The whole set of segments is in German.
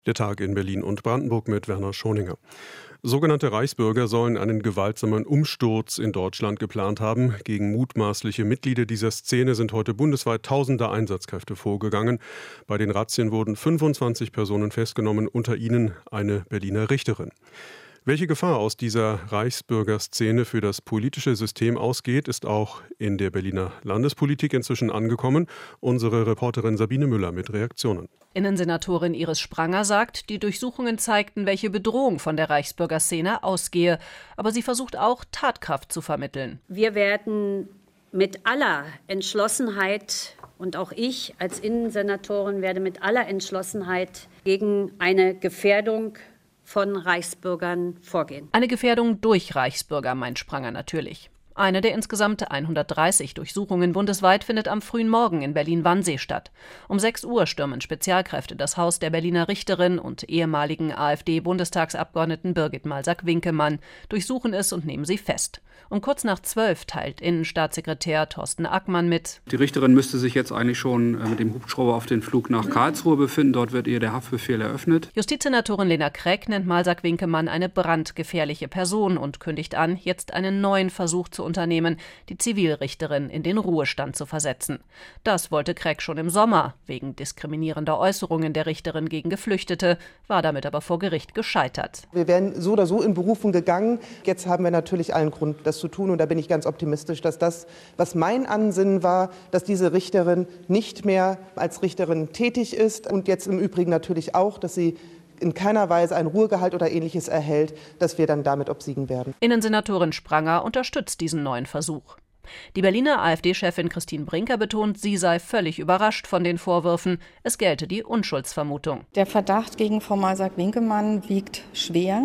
Der Tag in Berlin und Brandenburg mit Werner Schoninger. Sogenannte Reichsbürger sollen einen gewaltsamen Umsturz in Deutschland geplant haben. Gegen mutmaßliche Mitglieder dieser Szene sind heute bundesweit tausende Einsatzkräfte vorgegangen. Bei den Razzien wurden 25 Personen festgenommen, unter ihnen eine Berliner Richterin. Welche Gefahr aus dieser Reichsbürgerszene für das politische System ausgeht, ist auch in der Berliner Landespolitik inzwischen angekommen. Unsere Reporterin Sabine Müller mit Reaktionen. Innensenatorin Iris Spranger sagt, die Durchsuchungen zeigten, welche Bedrohung von der Reichsbürgerszene ausgehe. Aber sie versucht auch, Tatkraft zu vermitteln. Wir werden mit aller Entschlossenheit, und auch ich als Innensenatorin werde mit aller Entschlossenheit gegen eine Gefährdung von Reichsbürgern vorgehen. Eine Gefährdung durch Reichsbürger, meint Spranger natürlich. Eine der insgesamt 130 Durchsuchungen bundesweit findet am frühen Morgen in Berlin-Wannsee statt. Um 6 Uhr stürmen Spezialkräfte das Haus der Berliner Richterin und ehemaligen AfD-Bundestagsabgeordneten Birgit Malsack-Winkelmann, durchsuchen es und nehmen sie fest. Um kurz nach 12 teilt Innenstaatssekretär Thorsten Ackmann mit: Die Richterin müsste sich jetzt eigentlich schon mit dem Hubschrauber auf den Flug nach Karlsruhe befinden. Dort wird ihr der Haftbefehl eröffnet. Justizsenatorin Lena Kreck nennt Malsack-Winkelmann eine brandgefährliche Person und kündigt an, jetzt einen neuen Versuch zu unternehmen, die Zivilrichterin in den Ruhestand zu versetzen. Das wollte Kreck schon im Sommer, wegen diskriminierender Äußerungen der Richterin gegen Geflüchtete, war damit aber vor Gericht gescheitert. Wir wären so oder so in Berufung gegangen. Jetzt haben wir natürlich allen Grund, das zu tun. Und da bin ich ganz optimistisch, dass das, was mein Ansinnen war, dass diese Richterin nicht mehr als Richterin tätig ist und jetzt im Übrigen natürlich auch, dass sie in keiner Weise ein Ruhegehalt oder Ähnliches erhält, dass wir dann damit obsiegen werden. Innensenatorin Spranger unterstützt diesen neuen Versuch. Die Berliner AfD-Chefin Christine Brinker betont, sie sei völlig überrascht von den Vorwürfen. Es gelte die Unschuldsvermutung. Der Verdacht gegen Frau Malsack-Winkelmann wiegt schwer.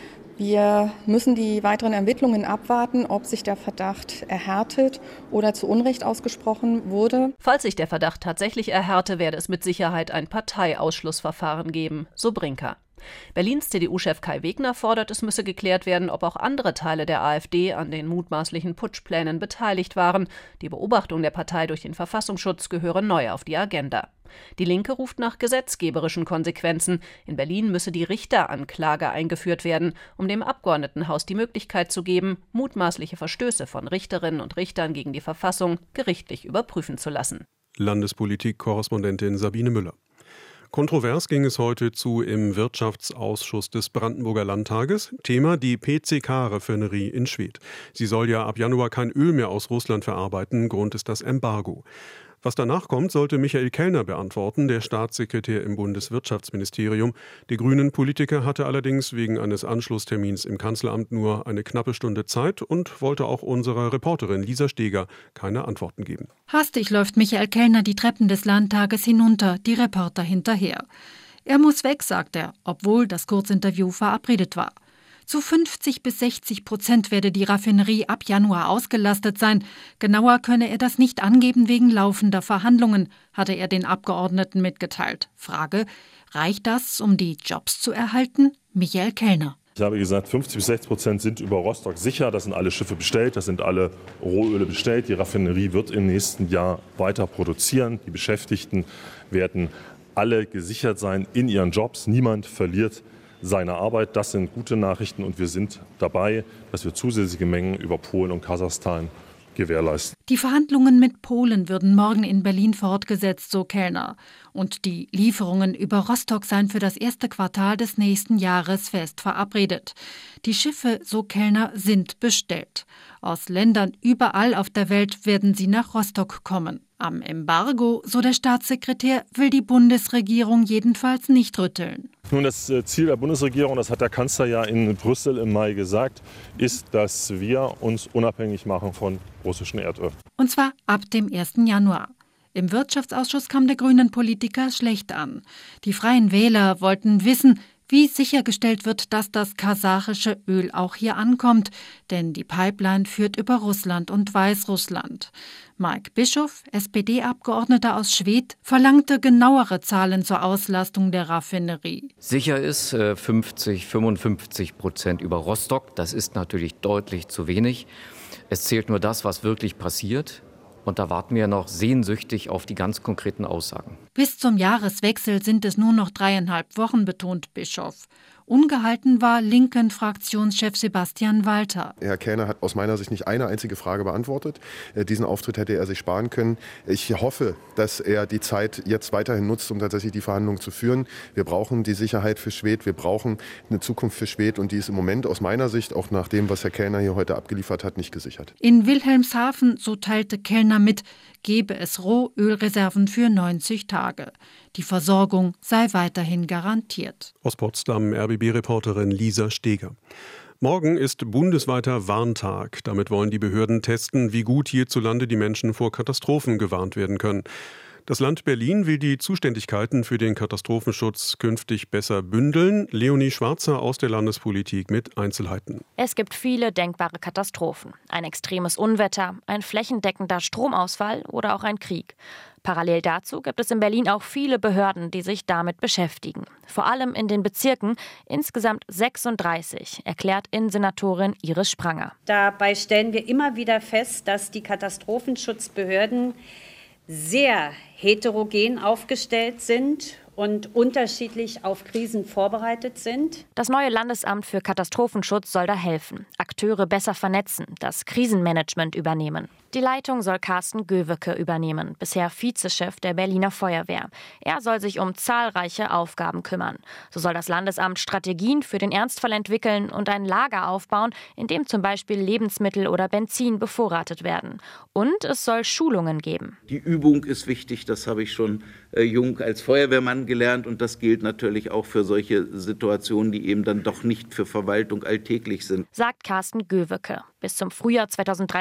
Wir müssen die weiteren Ermittlungen abwarten, ob sich der Verdacht erhärtet oder zu Unrecht ausgesprochen wurde. Falls sich der Verdacht tatsächlich erhärte, werde es mit Sicherheit ein Parteiausschlussverfahren geben, so Brinker. Berlins CDU-Chef Kai Wegner fordert, es müsse geklärt werden, ob auch andere Teile der AfD an den mutmaßlichen Putschplänen beteiligt waren. Die Beobachtung der Partei durch den Verfassungsschutz gehöre neu auf die Agenda. Die Linke ruft nach gesetzgeberischen Konsequenzen. In Berlin müsse die Richteranklage eingeführt werden, um dem Abgeordnetenhaus die Möglichkeit zu geben, mutmaßliche Verstöße von Richterinnen und Richtern gegen die Verfassung gerichtlich überprüfen zu lassen. Landespolitik-Korrespondentin Sabine Müller. Kontrovers ging es heute zu im Wirtschaftsausschuss des Brandenburger Landtages. Thema die PCK-Raffinerie in Schwedt. Sie soll ja ab Januar kein Öl mehr aus Russland verarbeiten. Grund ist das Embargo. Was danach kommt, sollte Michael Kellner beantworten, der Staatssekretär im Bundeswirtschaftsministerium. Der Grünen-Politiker hatte allerdings wegen eines Anschlusstermins im Kanzleramt nur eine knappe Stunde Zeit und wollte auch unserer Reporterin Lisa Steger keine Antworten geben. Hastig läuft Michael Kellner die Treppen des Landtages hinunter, die Reporter hinterher. Er muss weg, sagt er, obwohl das Kurzinterview verabredet war. Zu 50-60% werde die Raffinerie ab Januar ausgelastet sein. Genauer könne er das nicht angeben wegen laufender Verhandlungen, hatte er den Abgeordneten mitgeteilt. Frage: Reicht das, um die Jobs zu erhalten? Michael Kellner. Ich habe gesagt, 50-60% sind über Rostock sicher. Das sind alle Schiffe bestellt, das sind alle Rohöle bestellt. Die Raffinerie wird im nächsten Jahr weiter produzieren. Die Beschäftigten werden alle gesichert sein in ihren Jobs. Niemand verliert seine Arbeit. Das sind gute Nachrichten und wir sind dabei, dass wir zusätzliche Mengen über Polen und Kasachstan gewährleisten. Die Verhandlungen mit Polen würden morgen in Berlin fortgesetzt, so Kellner. Und die Lieferungen über Rostock seien für das erste Quartal des nächsten Jahres fest verabredet. Die Schiffe, so Kellner, sind bestellt. Aus Ländern überall auf der Welt werden sie nach Rostock kommen. Am Embargo, so der Staatssekretär, will die Bundesregierung jedenfalls nicht rütteln. Nun, das Ziel der Bundesregierung, das hat der Kanzler ja in Brüssel im Mai gesagt, ist, dass wir uns unabhängig machen von russischem Erdöl. Und zwar ab dem 1. Januar. Im Wirtschaftsausschuss kam der grünen Politiker schlecht an. Die Freien Wähler wollten wissen, wie sichergestellt wird, dass das kasachische Öl auch hier ankommt, denn die Pipeline führt über Russland und Weißrussland. Mike Bischoff, SPD-Abgeordneter aus Schwedt, verlangte genauere Zahlen zur Auslastung der Raffinerie. Sicher ist 50-55% über Rostock. Das ist natürlich deutlich zu wenig. Es zählt nur das, was wirklich passiert. Und da warten wir noch sehnsüchtig auf die ganz konkreten Aussagen. Bis zum Jahreswechsel sind es nur noch 3,5 Wochen, betont Bischoff. Ungehalten war Linken-Fraktionschef Sebastian Walter. Herr Kähner hat aus meiner Sicht nicht eine einzige Frage beantwortet. Diesen Auftritt hätte er sich sparen können. Ich hoffe, dass er die Zeit jetzt weiterhin nutzt, um tatsächlich die Verhandlungen zu führen. Wir brauchen die Sicherheit für Schwedt, wir brauchen eine Zukunft für Schwedt und die ist im Moment aus meiner Sicht, auch nach dem, was Herr Kähner hier heute abgeliefert hat, nicht gesichert. In Wilhelmshaven, so teilte Kellner mit, gebe es Rohölreserven für 90 Tage. Die Versorgung sei weiterhin garantiert. Aus Potsdam RBB-Reporterin Lisa Steger. Morgen ist bundesweiter Warntag. Damit wollen die Behörden testen, wie gut hierzulande die Menschen vor Katastrophen gewarnt werden können. Das Land Berlin will die Zuständigkeiten für den Katastrophenschutz künftig besser bündeln. Leonie Schwarzer aus der Landespolitik mit Einzelheiten. Es gibt viele denkbare Katastrophen. Ein extremes Unwetter, ein flächendeckender Stromausfall oder auch ein Krieg. Parallel dazu gibt es in Berlin auch viele Behörden, die sich damit beschäftigen. Vor allem in den Bezirken, insgesamt 36, erklärt Innensenatorin Iris Spranger. Dabei stellen wir immer wieder fest, dass die Katastrophenschutzbehörden sehr heterogen aufgestellt sind und unterschiedlich auf Krisen vorbereitet sind. Das neue Landesamt für Katastrophenschutz soll da helfen, Akteure besser vernetzen, das Krisenmanagement übernehmen. Die Leitung soll Carsten Göwecke übernehmen, bisher Vizechef der Berliner Feuerwehr. Er soll sich um zahlreiche Aufgaben kümmern. So soll das Landesamt Strategien für den Ernstfall entwickeln und ein Lager aufbauen, in dem zum Beispiel Lebensmittel oder Benzin bevorratet werden. Und es soll Schulungen geben. Die Übung ist wichtig, das habe ich schon jung als Feuerwehrmann gelernt. Und das gilt natürlich auch für solche Situationen, die eben dann doch nicht für Verwaltung alltäglich sind. Sagt Carsten Göwecke. Bis zum Frühjahr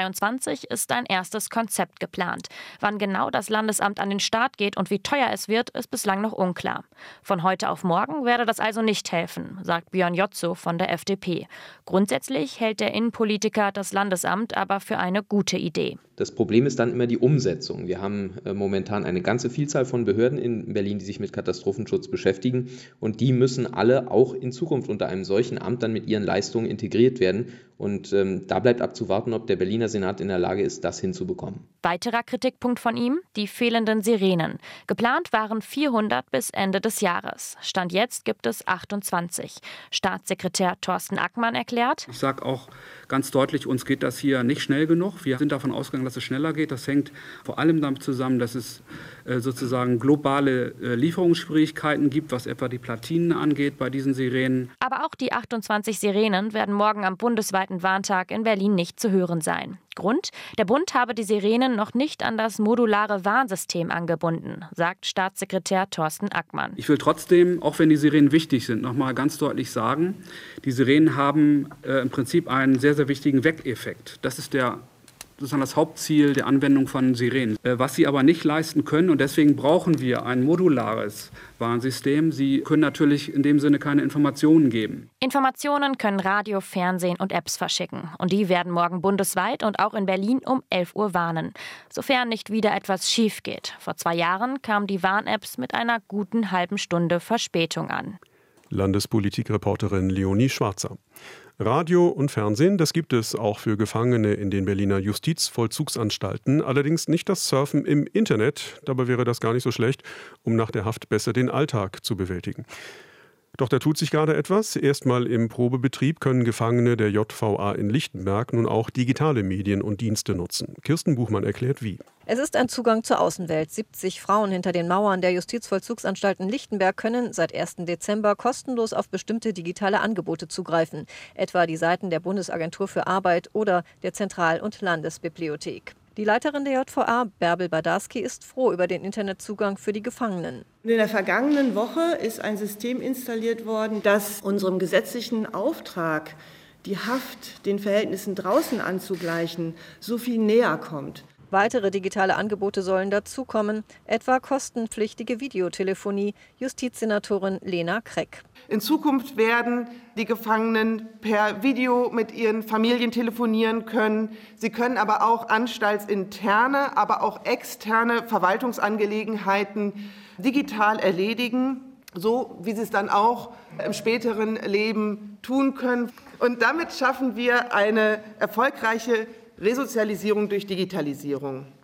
2023 ist ein erstes Konzept geplant. Wann genau das Landesamt an den Start geht und wie teuer es wird, ist bislang noch unklar. Von heute auf morgen werde das also nicht helfen, sagt Björn Jotzo von der FDP. Grundsätzlich hält der Innenpolitiker das Landesamt aber für eine gute Idee. Das Problem ist dann immer die Umsetzung. Wir haben momentan eine ganze Vielzahl von Behörden in Berlin, die sich mit Katastrophenschutz beschäftigen. Und die müssen alle auch in Zukunft unter einem solchen Amt dann mit ihren Leistungen integriert werden. Und da bleibt abzuwarten, ob der Berliner Senat in der Lage ist, das hinzubekommen. Weiterer Kritikpunkt von ihm, die fehlenden Sirenen. Geplant waren 400 bis Ende des Jahres. Stand jetzt gibt es 28. Staatssekretär Thorsten Ackmann erklärt: Ich sage auch ganz deutlich, uns geht das hier nicht schnell genug. Wir sind davon ausgegangen, dass es schneller geht. Das hängt vor allem damit zusammen, dass es sozusagen globale Lieferungsschwierigkeiten gibt, was etwa die Platinen angeht bei diesen Sirenen. Aber auch die 28 Sirenen werden morgen am bundesweiten Warntag in Berlin nicht zu hören sein. Grund: Der Bund habe die Sirenen noch nicht an das modulare Warnsystem angebunden, sagt Staatssekretär Thorsten Ackmann. Ich will trotzdem, auch wenn die Sirenen wichtig sind, noch mal ganz deutlich sagen, die Sirenen haben im Prinzip einen sehr, sehr wichtigen Weckeffekt. Das ist sozusagen das Hauptziel der Anwendung von Sirenen. Was sie aber nicht leisten können, und deswegen brauchen wir ein modulares Warnsystem. Sie können natürlich in dem Sinne keine Informationen geben. Informationen können Radio, Fernsehen und Apps verschicken. Und die werden morgen bundesweit und auch in Berlin um 11 Uhr warnen. Sofern nicht wieder etwas schief geht. Vor 2 Jahren kamen die Warn-Apps mit einer guten halben Stunde Verspätung an. Landespolitikreporterin Leonie Schwarzer. Radio und Fernsehen, das gibt es auch für Gefangene in den Berliner Justizvollzugsanstalten. Allerdings nicht das Surfen im Internet. Dabei wäre das gar nicht so schlecht, um nach der Haft besser den Alltag zu bewältigen. Doch da tut sich gerade etwas. Erstmal im Probebetrieb können Gefangene der JVA in Lichtenberg nun auch digitale Medien und Dienste nutzen. Kirsten Buchmann erklärt wie. Es ist ein Zugang zur Außenwelt. 70 Frauen hinter den Mauern der Justizvollzugsanstalten Lichtenberg können seit 1. Dezember kostenlos auf bestimmte digitale Angebote zugreifen. Etwa die Seiten der Bundesagentur für Arbeit oder der Zentral- und Landesbibliothek. Die Leiterin der JVA, Bärbel Badarski, ist froh über den Internetzugang für die Gefangenen. In der vergangenen Woche ist ein System installiert worden, das unserem gesetzlichen Auftrag, die Haft den Verhältnissen draußen anzugleichen, so viel näher kommt. Weitere digitale Angebote sollen dazukommen, etwa kostenpflichtige Videotelefonie, Justizsenatorin Lena Kreck. In Zukunft werden die Gefangenen per Video mit ihren Familien telefonieren können. Sie können aber auch anstaltsinterne, aber auch externe Verwaltungsangelegenheiten digital erledigen, so wie sie es dann auch im späteren Leben tun können. Und damit schaffen wir eine erfolgreiche Resozialisierung durch Digitalisierung.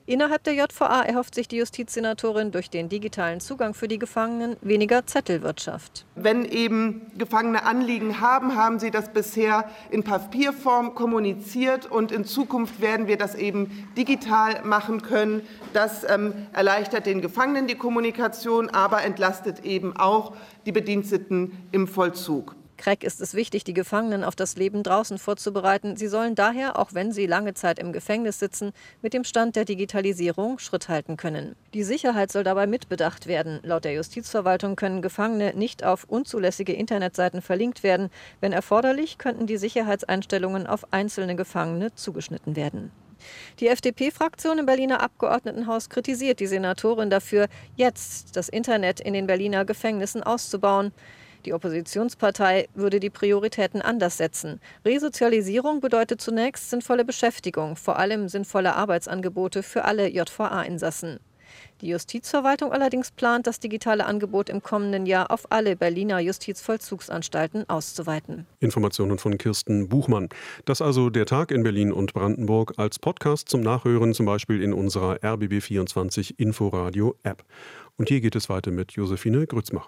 Innerhalb der JVA erhofft sich die Justizsenatorin durch den digitalen Zugang für die Gefangenen weniger Zettelwirtschaft. Wenn eben Gefangene Anliegen haben, haben sie das bisher in Papierform kommuniziert und in Zukunft werden wir das eben digital machen können. Das erleichtert den Gefangenen die Kommunikation, aber entlastet eben auch die Bediensteten im Vollzug. Kreck ist es wichtig, die Gefangenen auf das Leben draußen vorzubereiten. Sie sollen daher, auch wenn sie lange Zeit im Gefängnis sitzen, mit dem Stand der Digitalisierung Schritt halten können. Die Sicherheit soll dabei mitbedacht werden. Laut der Justizverwaltung können Gefangene nicht auf unzulässige Internetseiten verlinkt werden. Wenn erforderlich, könnten die Sicherheitseinstellungen auf einzelne Gefangene zugeschnitten werden. Die FDP-Fraktion im Berliner Abgeordnetenhaus kritisiert die Senatorin dafür, jetzt das Internet in den Berliner Gefängnissen auszubauen. Die Oppositionspartei würde die Prioritäten anders setzen. Resozialisierung bedeutet zunächst sinnvolle Beschäftigung, vor allem sinnvolle Arbeitsangebote für alle JVA-Insassen. Die Justizverwaltung allerdings plant, das digitale Angebot im kommenden Jahr auf alle Berliner Justizvollzugsanstalten auszuweiten. Informationen von Kirsten Buchmann. Das also der Tag in Berlin und Brandenburg als Podcast zum Nachhören, zum Beispiel in unserer RBB24 Inforadio-App. Und hier geht es weiter mit Josephine Grützmacher.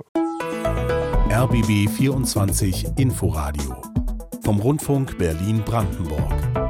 RBB 24 Inforadio vom Rundfunk Berlin-Brandenburg.